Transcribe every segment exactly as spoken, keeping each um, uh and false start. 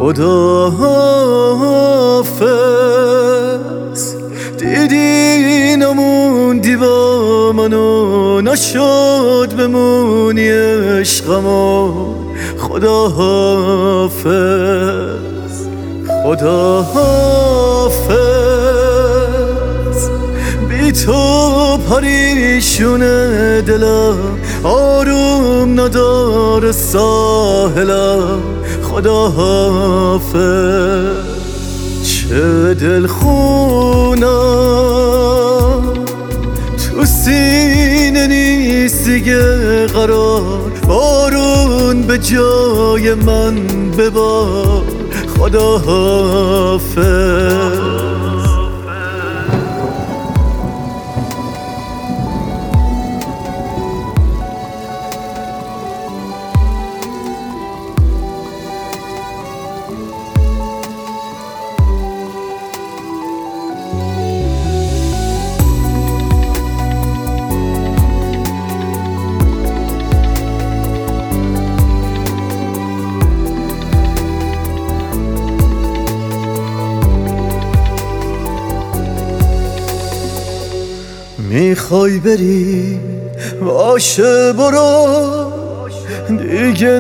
خدا حافظ. دیدی نموندی با منو، نشد بمونی عشقمو. خدا حافظ، خدا حافظ. بی تو پریشونه دلم، آروم نداره ساحلم. خدا حافظ. چه دلخونم تو سینه نیست دیگه قرار، بارون به جای من ببار. خدا حافظ. میخوای بری باشه برو، دیگه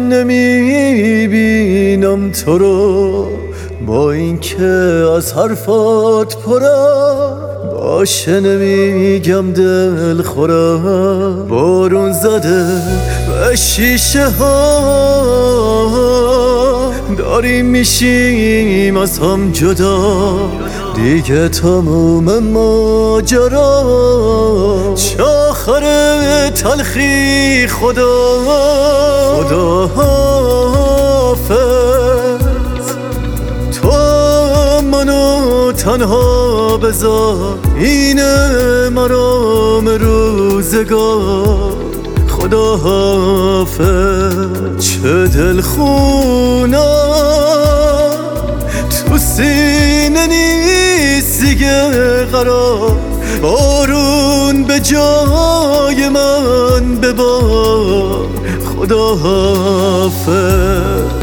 نمیبینم تو رو. با اینکه از حرفات پرم، باشه نمیگم دل خورم. بارون زده به شیشه ها، داریم میشیم از هم جدا. دیگه تموم ماجرا، چه آخر تلخی. خدا خدا حافظ. تو منو تنها بذار، اینه مرام روزگار. خدا حافظ. چه دلخونم تو سینه نیست دیگه قرار، بارون به جای من ببار. خدا حافظ.